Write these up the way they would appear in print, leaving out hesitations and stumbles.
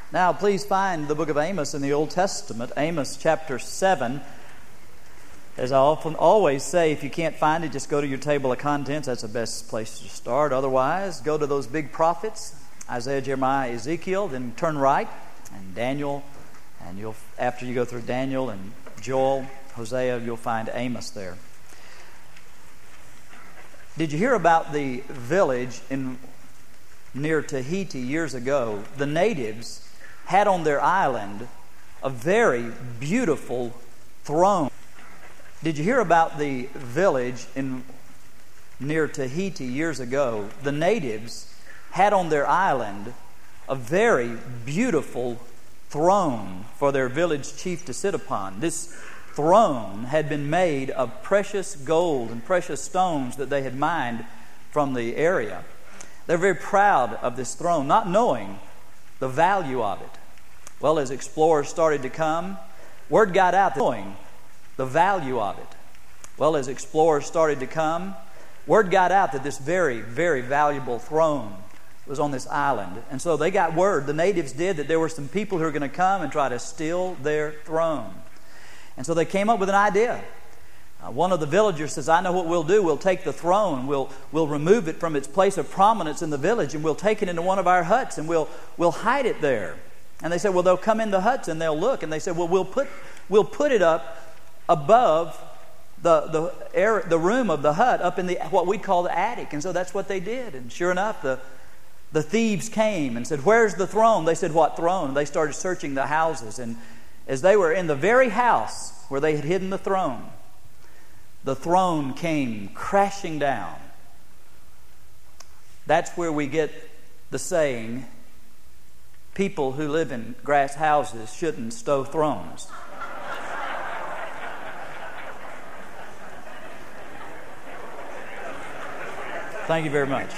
Now, please find the book of Amos in the Old Testament, Amos chapter 7. As I always say, if you can't find it, just go to your table of contents. That's the best place to start. Otherwise, go to those big prophets, Isaiah, Jeremiah, Ezekiel, then turn right, and Daniel, and after you go through Daniel and Joel, Hosea, you'll find Amos there. Did you hear about the village near Tahiti years ago? The natives had on their island a very beautiful throne. Did you hear about the village near Tahiti years ago? The natives had on their island a very beautiful throne for their village chief to sit upon. This throne had been made of precious gold and precious stones that they had mined from the area. They're very proud of this throne, not knowing the value of it. Well, as explorers started to come, word got out knowing the value of it. Well, as explorers started to come, word got out that this very, very valuable throne was on this island. And so they got word, the natives did, that there were some people who were going to come and try to steal their throne. And so they came up with an idea. One of the villagers says, I know what we'll do. We'll take the throne, we'll remove it from its place of prominence in the village, and we'll take it into one of our huts, and we'll hide it there. And they said, well, they'll come in the huts and they'll look. And they said, well, we'll put it up above the room of the hut, up in what we call the attic. And so that's what they did. And sure enough, the thieves came and said, where's the throne? They said, what throne? And they started searching the houses. And as they were in the very house where they had hidden the throne came crashing down. That's where we get the saying, people who live in grass houses shouldn't stow thrones. Thank you very much.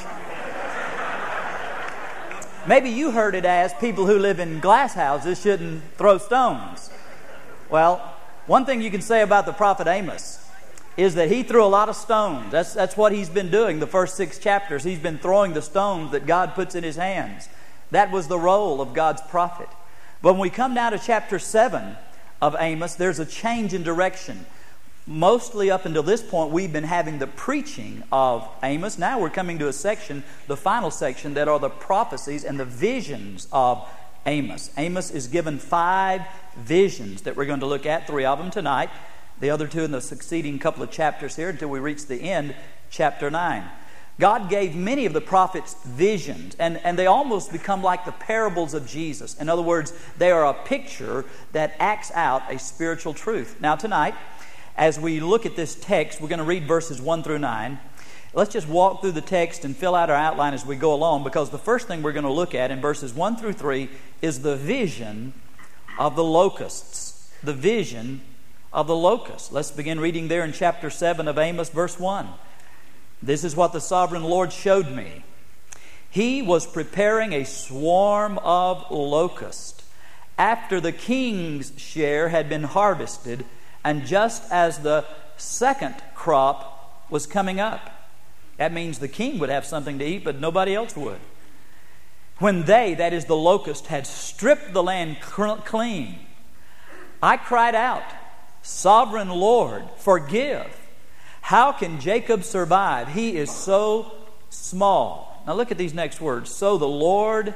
Maybe you heard it as people who live in glass houses shouldn't throw stones. Well, one thing you can say about the prophet Amos is that he threw a lot of stones. That's what he's been doing the first 6 chapters. He's been throwing the stones that God puts in his hands. That was the role of God's prophet. But when we come down to chapter 7 of Amos, there's a change in direction. Mostly up until this point, we've been having the preaching of Amos. Now we're coming to a section, the final section, that are the prophecies and the visions of Amos. Amos is given 5 visions that we're going to look at, 3 of them tonight. The other 2 in the succeeding couple of chapters here until we reach the end, chapter 9. God gave many of the prophets visions, and they almost become like the parables of Jesus. In other words, they are a picture that acts out a spiritual truth. Now tonight, as we look at this text, we're going to read verses 1 through 9. Let's just walk through the text and fill out our outline as we go along, because the first thing we're going to look at in verses 1 through 3 is the vision of the locusts. The vision of the locusts. Let's begin reading there in chapter 7 of Amos, verse 1. This is what the sovereign Lord showed me. He was preparing a swarm of locusts after the king's share had been harvested, and just as the second crop was coming up. That means the king would have something to eat, but nobody else would. When they, that is the locust, had stripped the land clean, I cried out, Sovereign Lord, forgive. How can Jacob survive? He is so small. Now look at these next words. So the Lord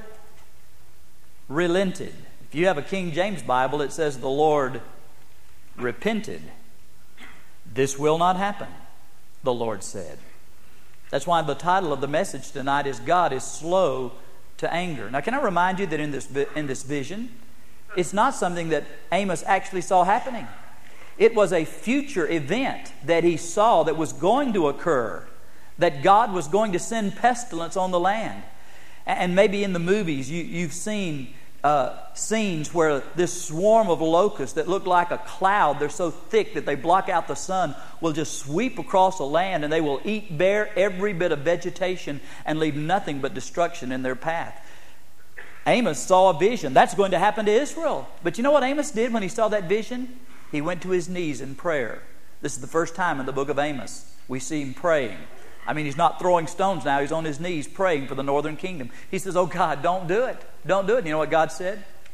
relented. If you have a King James Bible, it says the Lord repented. This will not happen, the Lord said. That's why the title of the message tonight is God is slow to anger. Now can I remind you that in this vision, it's not something that Amos actually saw happening. It was a future event that he saw that was going to occur, that God was going to send pestilence on the land. And maybe in the movies you've seen scenes where this swarm of locusts that look like a cloud, they're so thick that they block out the sun, will just sweep across the land, and they will eat bare every bit of vegetation and leave nothing but destruction in their path. Amos saw a vision. That's going to happen to Israel. But you know what Amos did when he saw that vision? He went to his knees in prayer. This is the first time in the book of Amos we see him praying. I mean, he's not throwing stones now. He's on his knees praying for the northern kingdom. He says, oh God, don't do it. Don't do it. You know what God said?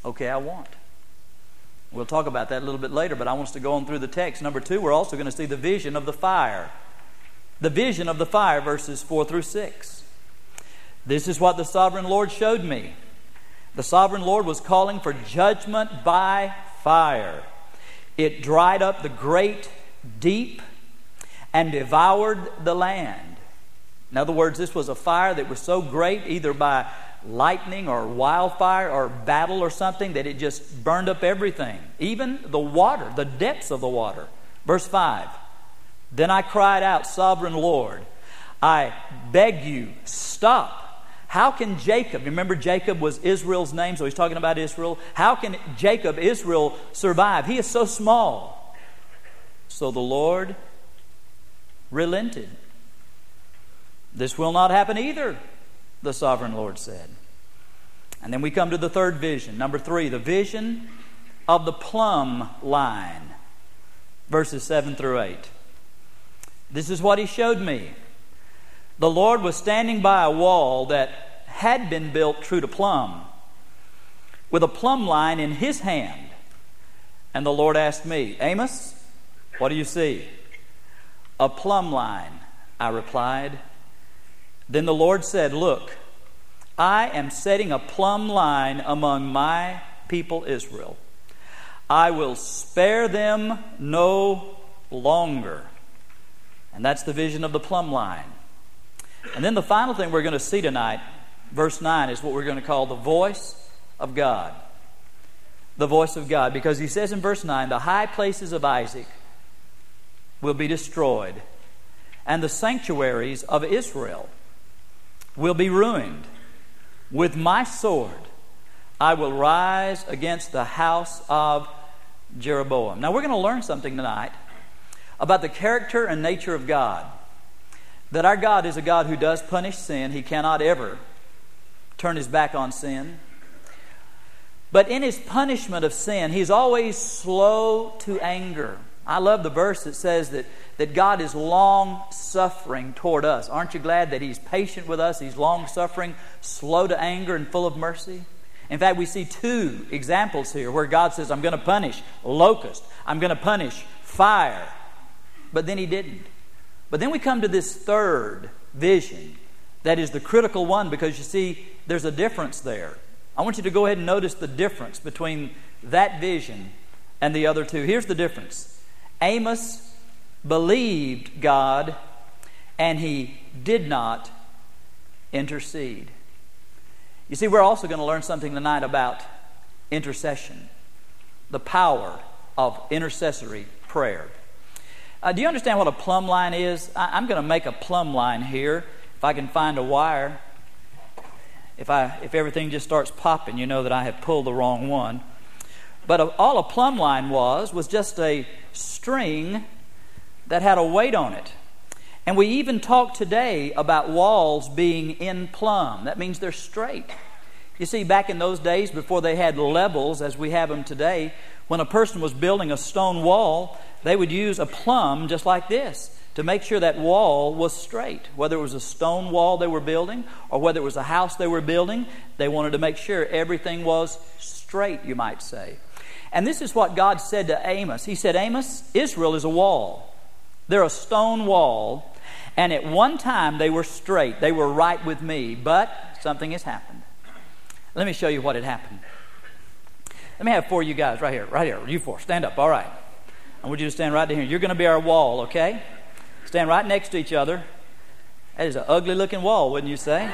Okay, I won't. We'll talk about that a little bit later, but I want us to go on through the text. Number 2, we're also going to see the vision of the fire. The vision of the fire, verses 4 through 6. This is what the sovereign Lord showed me. The sovereign Lord was calling for judgment by fire. It dried up the great deep and devoured the land. In other words, this was a fire that was so great, either by lightning or wildfire or battle or something, that it just burned up everything, even the water, the depths of the water. Verse 5, then I cried out, Sovereign Lord, I beg you, stop. How can Jacob, remember Jacob was Israel's name, so he's talking about Israel. How can Jacob, Israel, survive? He is so small. So the Lord relented. This will not happen either, the sovereign Lord said. And then we come to the third vision. Number 3, the vision of the plumb line. Verses 7 through 8. This is what he showed me. The Lord was standing by a wall that had been built true to plumb, with a plumb line in his hand. And the Lord asked me, Amos, what do you see? A plumb line, I replied. Then the Lord said, look, I am setting a plumb line among my people Israel. I will spare them no longer. And that's the vision of the plumb line. And then the final thing we're going to see tonight, verse 9, is what we're going to call the voice of God. The voice of God. Because he says in verse 9, the high places of Isaac will be destroyed, and the sanctuaries of Israel will be ruined. With my sword I will rise against the house of Jeroboam. Now we're going to learn something tonight about the character and nature of God. That our God is a God who does punish sin. He cannot ever turn his back on sin. But in his punishment of sin, he's always slow to anger. I love the verse that says that God is long-suffering toward us. Aren't you glad that he's patient with us? He's long-suffering, slow to anger, and full of mercy. In fact, we see 2 examples here where God says, I'm going to punish locust. I'm going to punish fire. But then he didn't. But then we come to this third vision that is the critical one, because you see, there's a difference there. I want you to go ahead and notice the difference between that vision and the other 2. Here's the difference. Amos believed God, and he did not intercede. You see, we're also going to learn something tonight about intercession, the power of intercessory prayer. Do you understand what a plumb line is? I'm going to make a plumb line here. If I can find a wire, if everything just starts popping, you know that I have pulled the wrong one. But all a plumb line was just a string that had a weight on it. And we even talk today about walls being in plumb. That means they're straight. You see, back in those days, before they had levels as we have them today, when a person was building a stone wall, they would use a plumb just like this to make sure that wall was straight. Whether it was a stone wall they were building or whether it was a house they were building, they wanted to make sure everything was straight, you might say. And this is what God said to Amos. He said, Amos, Israel is a wall. They're a stone wall. And at one time they were straight. They were right with me. But something has happened. Let me show you what had happened. Let me have 4 of you guys right here. You 4, stand up. All right. I want you to stand right down here. You're going to be our wall, okay? Stand right next to each other. That is an ugly looking wall, wouldn't you say?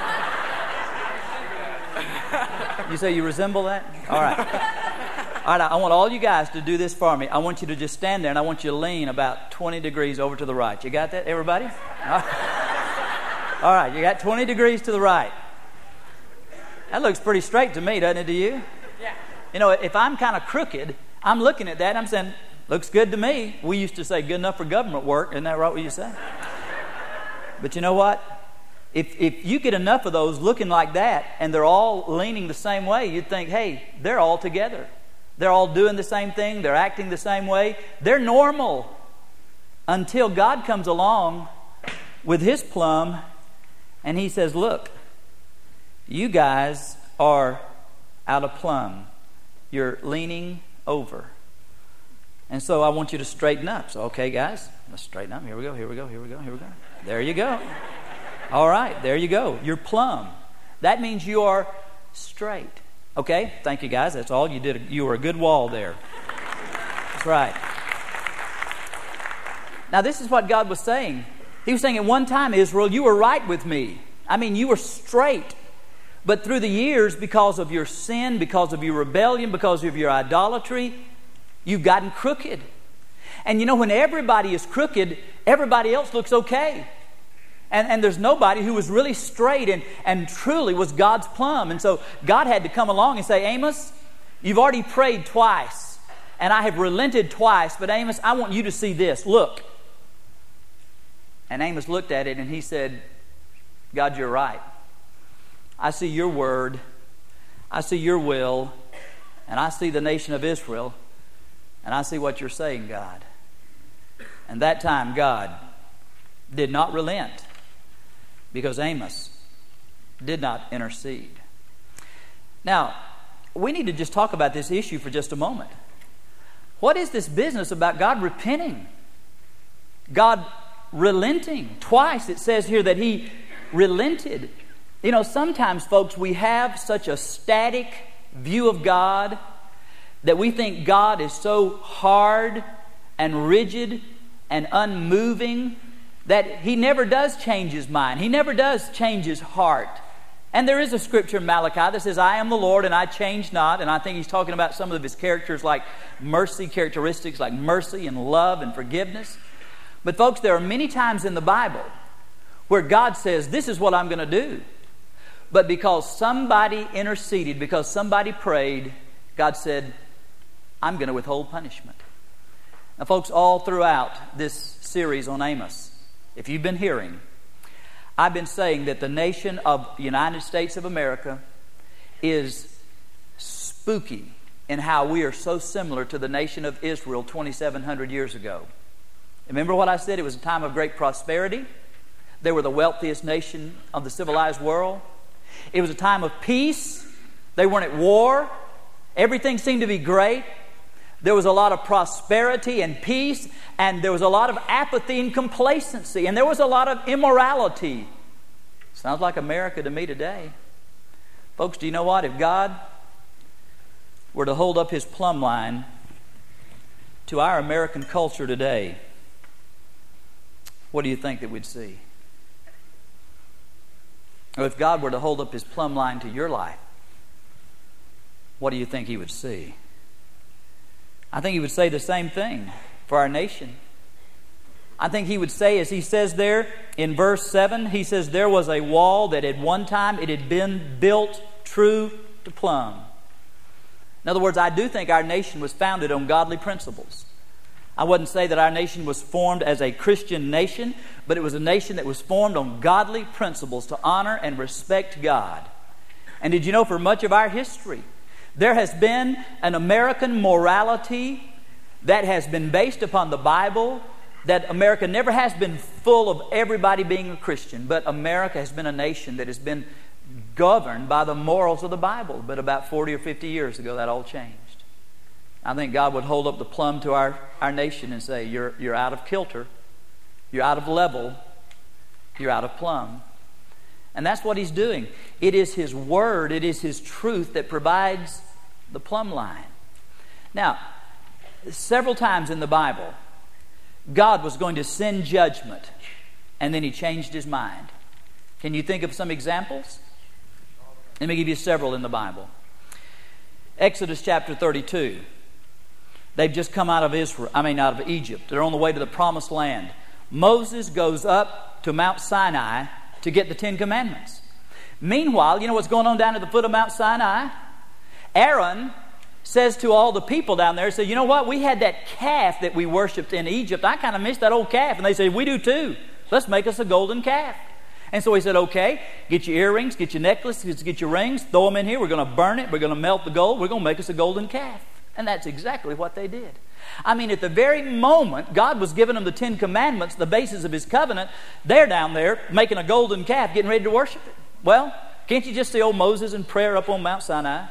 You say you resemble that? All right. All right, I want all you guys to do this for me. I want you to just stand there, and I want you to lean about 20 degrees over to the right. You got that, everybody? All right, you got 20 degrees to the right. That looks pretty straight to me, doesn't it, to you? Yeah. You know, if I'm kind of crooked, I'm looking at that and I'm saying, looks good to me. We used to say good enough for government work. Isn't that right what you say? But you know what? If you get enough of those looking like that and they're all leaning the same way, you'd think, hey, they're all together. They're all doing the same thing. They're acting the same way. They're normal until God comes along with his plumb and he says, look, you guys are out of plumb. you're leaning over. And so I want you to straighten up. So, okay, guys, let's straighten up. Here we go, here we go, here we go, here we go. There you go. All right, there you go. You're plumb. That means you are straight. Okay, thank you, guys. That's all you did. You were a good wall there. That's right. Now, this is what God was saying. He was saying, at one time, Israel, you were right with me. I mean, you were straight. But through the years, because of your sin, because of your rebellion, because of your idolatry, you've gotten crooked. And you know, when everybody is crooked, everybody else looks okay. And there's nobody who was really straight and truly was God's plumb. And so God had to come along and say, Amos, you've already prayed twice, and I have relented twice, but Amos, I want you to see this. Look. And Amos looked at it and he said, God, you're right. I see your word, I see your will, and I see the nation of Israel, and I see what you're saying, God. And that time God did not relent, because Amos did not intercede. Now, we need to just talk about this issue for just a moment. What is this business about God repenting? God relenting? Twice it says here that He relented. You know, sometimes, folks, we have such a static view of God that we think God is so hard and rigid and unmoving that He never does change His mind. He never does change His heart. And there is a scripture in Malachi that says, I am the Lord and I change not. And I think He's talking about some of His characters like mercy, characteristics like mercy and love and forgiveness. But folks, there are many times in the Bible where God says, this is what I'm going to do. But because somebody interceded, because somebody prayed, God said, I'm going to withhold punishment. Now, folks, all throughout this series on Amos, if you've been hearing, I've been saying that the nation of the United States of America is spooky in how we are so similar to the nation of Israel 2,700 years ago. Remember what I said? It was a time of great prosperity. They were the wealthiest nation of the civilized world. It was a time of peace. They weren't at war. Everything seemed to be great. There was a lot of prosperity and peace, and there was a lot of apathy and complacency, and there was a lot of immorality. Sounds like America to me today. Folks, do you know what? If God were to hold up His plumb line to our American culture today, what do you think that we'd see? Or if God were to hold up His plumb line to your life, what do you think He would see? I think He would say the same thing for our nation. I think He would say, as He says there in verse 7, He says, there was a wall that at one time it had been built true to plumb. In other words, I do think our nation was founded on godly principles. I wouldn't say that our nation was formed as a Christian nation, but it was a nation that was formed on godly principles to honor and respect God. And did you know, for much of our history, there has been an American morality that has been based upon the Bible, that America never has been full of everybody being a Christian, but America has been a nation that has been governed by the morals of the Bible. But about 40 or 50 years ago, that all changed. I think God would hold up the plumb to our nation and say, you're out of kilter, you're out of level, you're out of plumb. And that's what He's doing. It is His Word, it is His truth that provides the plumb line. Now, several times in the Bible, God was going to send judgment, and then He changed His mind. Can you think of some examples? Let me give you several in the Bible. Exodus chapter 32. They've just come out of Egypt. They're on the way to the promised land. Moses goes up to Mount Sinai to get the 10 Commandments. Meanwhile, you know what's going on down at the foot of Mount Sinai? Aaron says to all the people down there, say, you know what? We had that calf that we worshipped in Egypt. I kind of miss that old calf. And they say, we do too. Let's make us a golden calf. And so he said, okay, get your earrings, get your necklaces, get your rings, throw them in here. We're going to burn it. We're going to melt the gold. We're going to make us a golden calf. And that's exactly what they did. I mean, at the very moment God was giving them the 10 Commandments, the basis of His covenant, they're down there making a golden calf, getting ready to worship it. Well, can't you just see old Moses in prayer up on Mount Sinai?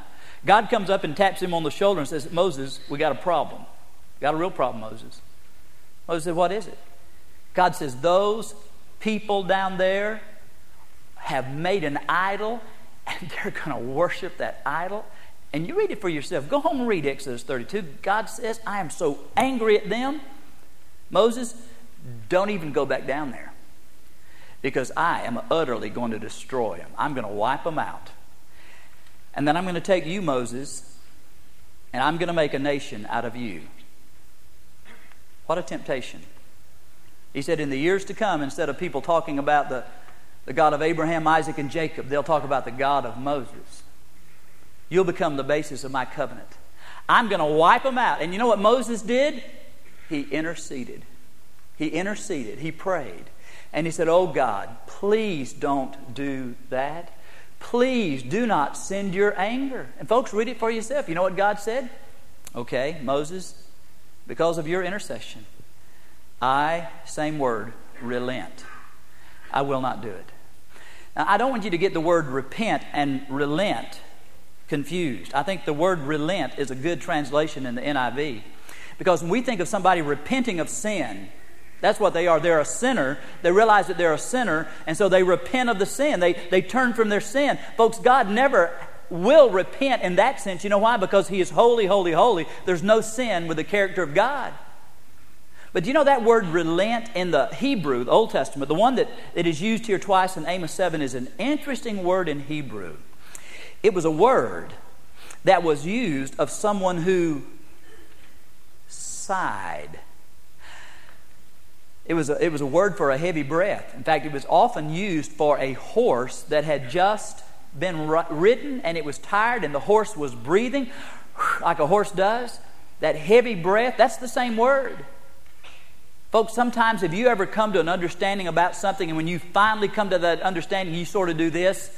God comes up and taps him on the shoulder and says, Moses, we got a problem. We got a real problem, Moses. Moses said, what is it? God says, those people down there have made an idol, and they're going to worship that idol. And you read it for yourself. Go home and read Exodus 32. God says, I am so angry at them. Moses, don't even go back down there, because I am utterly going to destroy them. I'm going to wipe them out. And then I'm going to take you, Moses, and I'm going to make a nation out of you. What a temptation. He said, in the years to come, instead of people talking about the God of Abraham, Isaac, and Jacob, they'll talk about the God of Moses. You'll become the basis of my covenant. I'm going to wipe them out. And you know what Moses did? He interceded. He interceded. He prayed. And he said, oh God, please don't do that. Please do not send your anger. And folks, read it for yourself. You know what God said? Okay, Moses, because of your intercession, same word, relent. I will not do it. Now, I don't want you to get the word repent and relent confused. I think the word relent is a good translation in the NIV. Because when we think of somebody repenting of sin, that's what they are. They're a sinner. They realize that they're a sinner, and so they repent of the sin. They turn from their sin. Folks, God never will repent in that sense. You know why? Because He is holy, holy, holy. There's no sin with the character of God. But you know that word relent in the Hebrew, the Old Testament, the one that is used here twice in Amos 7 is an interesting word in Hebrew. It was a word that was used of someone who sighed. It was a word for a heavy breath. In fact, it was often used for a horse that had just been ridden and it was tired and the horse was breathing like a horse does. That heavy breath, that's the same word. Folks, sometimes have you ever come to an understanding about something, and when you finally come to that understanding, you sort of do this?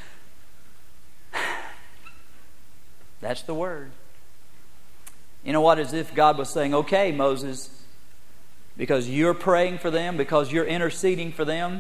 That's the word. You know what? As if God was saying, okay, Moses, because you're praying for them, because you're interceding for them,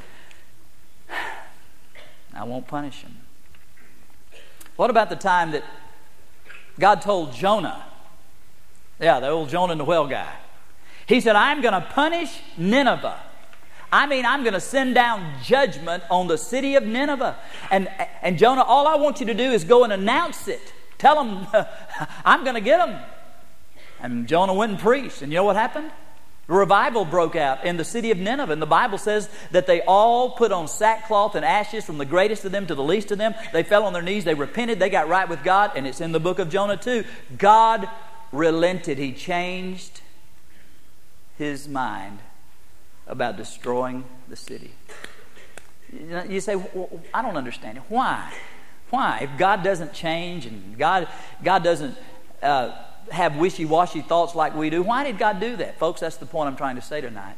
I won't punish them. What about the time that God told Jonah, the old Jonah and the whale guy, He said, I'm going to punish Nineveh. I'm going to send down judgment on the city of Nineveh. And Jonah, all I want you to do is go and announce it. Tell them, I'm going to get them. And Jonah went and preached. And you know what happened? A revival broke out in the city of Nineveh. And the Bible says that they all put on sackcloth and ashes, from the greatest of them to the least of them. They fell on their knees. They repented. They got right with God. And it's in the book of Jonah too. God relented. He changed His mind about destroying the city. You say, well, I don't understand it. Why? If God doesn't change and God doesn't have wishy-washy thoughts like we do, why did God do that? Folks, that's the point I'm trying to say tonight.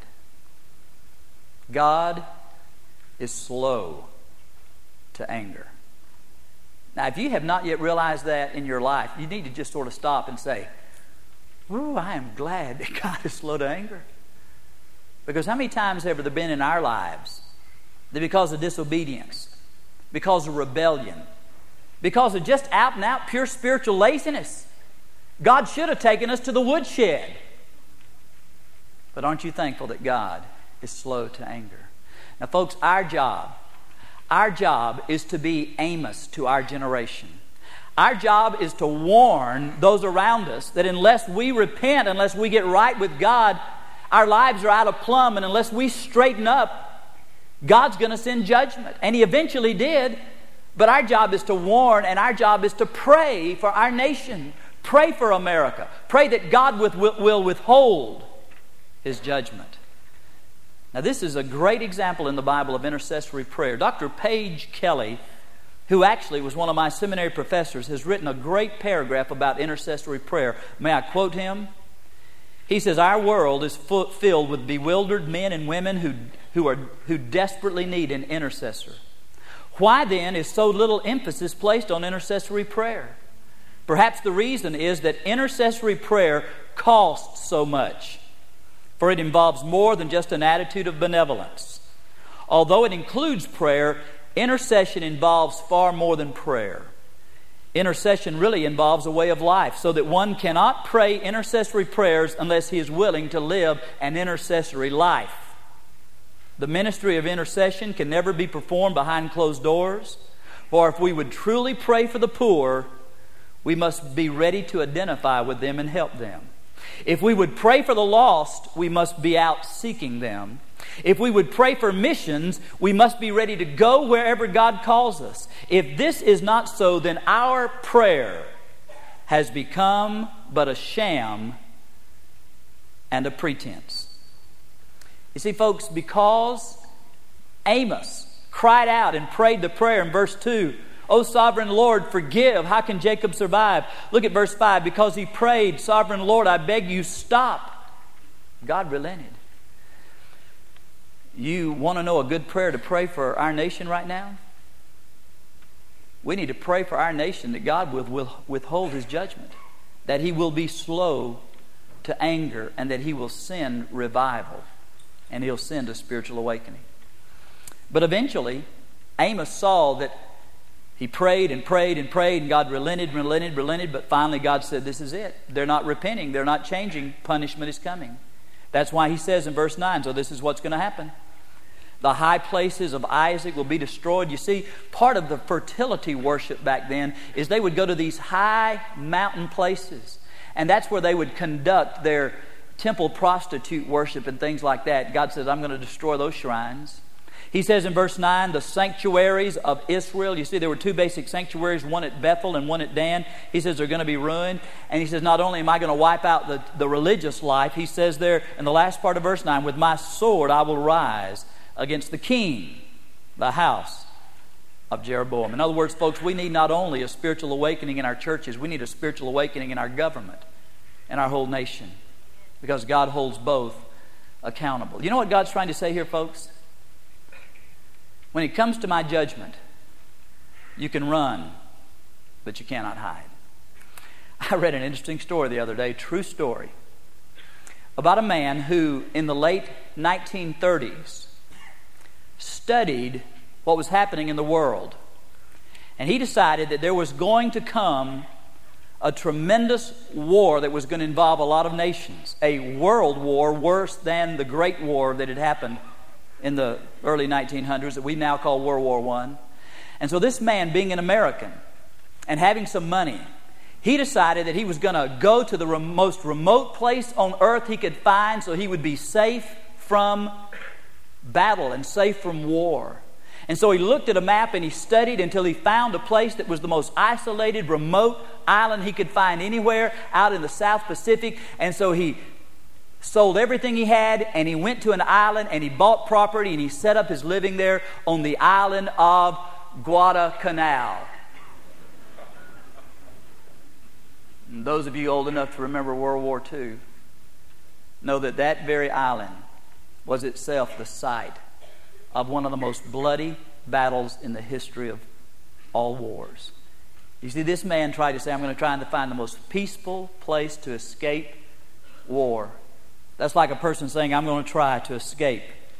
God is slow to anger. Now, if you have not yet realized that in your life, you need to just sort of stop and say, ooh, I am glad that God is slow to anger. Because how many times have there been in our lives that because of disobedience, because of rebellion, because of just out and out pure spiritual laziness, God should have taken us to the woodshed. But aren't you thankful that God is slow to anger? Now, folks, our job is to be Amos to our generation. Our job is to warn those around us that unless we repent, unless we get right with God, our lives are out of plumb, and unless we straighten up, God's going to send judgment. And He eventually did. But our job is to warn, and our job is to pray for our nation. Pray for America. Pray that God will withhold His judgment. Now, this is a great example in the Bible of intercessory prayer. Dr. Paige Kelly, who actually was one of my seminary professors, has written a great paragraph about intercessory prayer. May I quote him? He says, our world is filled with bewildered men and women who desperately need an intercessor. Why then is so little emphasis placed on intercessory prayer? Perhaps the reason is that intercessory prayer costs so much, for it involves more than just an attitude of benevolence. Although it includes prayer, intercession involves far more than prayer. Intercession really involves a way of life, so that one cannot pray intercessory prayers unless he is willing to live an intercessory life. The ministry of intercession can never be performed behind closed doors, for if we would truly pray for the poor, we must be ready to identify with them and help them. If we would pray for the lost, we must be out seeking them. If we would pray for missions, we must be ready to go wherever God calls us. If this is not so, then our prayer has become but a sham and a pretense. You see, folks, because Amos cried out and prayed the prayer in verse 2, "O sovereign Lord, forgive. How can Jacob survive?" Look at verse 5. Because he prayed, "Sovereign Lord, I beg you, stop." God relented. You want to know a good prayer to pray for our nation right now? We need to pray for our nation that God will withhold His judgment, that He will be slow to anger, and that He will send revival, and He'll send a spiritual awakening. But eventually, Amos saw that he prayed and prayed and prayed, and God relented, but finally God said, this is it. They're not repenting. They're not changing. Punishment is coming. That's why he says in verse 9, so this is what's going to happen. The high places of Isaac will be destroyed. You see, part of the fertility worship back then is they would go to these high mountain places, and that's where they would conduct their temple prostitute worship and things like that. God says, I'm going to destroy those shrines. He says in verse 9, the sanctuaries of Israel. You see, there were two basic sanctuaries, one at Bethel and one at Dan. He says they're going to be ruined. And he says, not only am I going to wipe out the religious life, he says there in the last part of verse 9, with my sword I will rise against the king, the house of Jeroboam. In other words, folks, we need not only a spiritual awakening in our churches, we need a spiritual awakening in our government and our whole nation, because God holds both accountable. You know what God's trying to say here, folks? When it comes to my judgment, you can run, but you cannot hide. I read an interesting story the other day, true story, about a man who in the late 1930s studied what was happening in the world. And he decided that there was going to come a tremendous war that was going to involve a lot of nations. A world war worse than the Great War that had happened in the early 1900s that we now call World War I. And so this man, being an American and having some money, he decided that he was going to go to the most remote place on earth he could find so he would be safe from battle and safe from war. And so he looked at a map and he studied until he found a place that was the most isolated, remote island he could find anywhere out in the South Pacific. And so he sold everything he had and he went to an island and he bought property and he set up his living there on the island of Guadalcanal. And those of you old enough to remember World War II know that that very island was itself the site of one of the most bloody battles in the history of all wars. You see, this man tried to say, I'm going to try and find the most peaceful place to escape war. That's like a person saying, I'm going to try to escape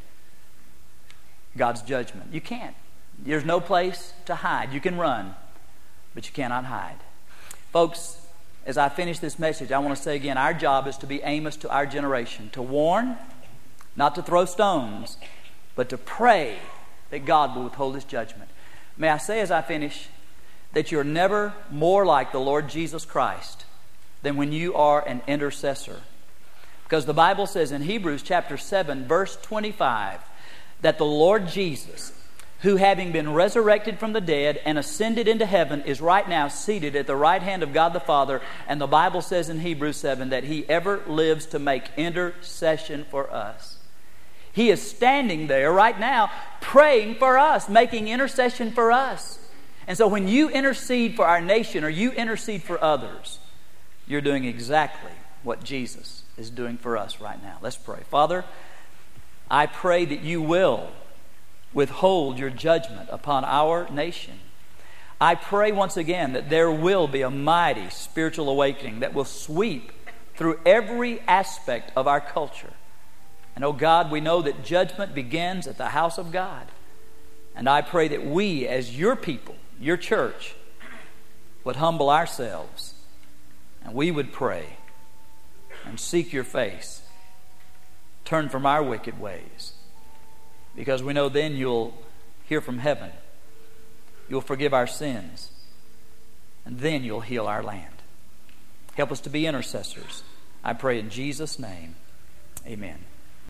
God's judgment. You can't. There's no place to hide. You can run, but you cannot hide. Folks, as I finish this message, I want to say again, our job is to be Amos to our generation, to warn, not to throw stones, but to pray that God will withhold His judgment. May I say as I finish that you're never more like the Lord Jesus Christ than when you are an intercessor. Because the Bible says in Hebrews chapter 7, verse 25, that the Lord Jesus, who having been resurrected from the dead and ascended into heaven, is right now seated at the right hand of God the Father. And the Bible says in Hebrews 7 that He ever lives to make intercession for us. He is standing there right now praying for us, making intercession for us. And so when you intercede for our nation or you intercede for others, you're doing exactly what Jesus is doing for us right now. Let's pray. Father, I pray that you will withhold your judgment upon our nation. I pray once again that there will be a mighty spiritual awakening that will sweep through every aspect of our culture. And oh God, we know that judgment begins at the house of God. And I pray that we as your people, your church, would humble ourselves and we would pray and seek your face, turn from our wicked ways, because we know then you'll hear from heaven, you'll forgive our sins, and then you'll heal our land. Help us to be intercessors. I pray in Jesus' name. Amen.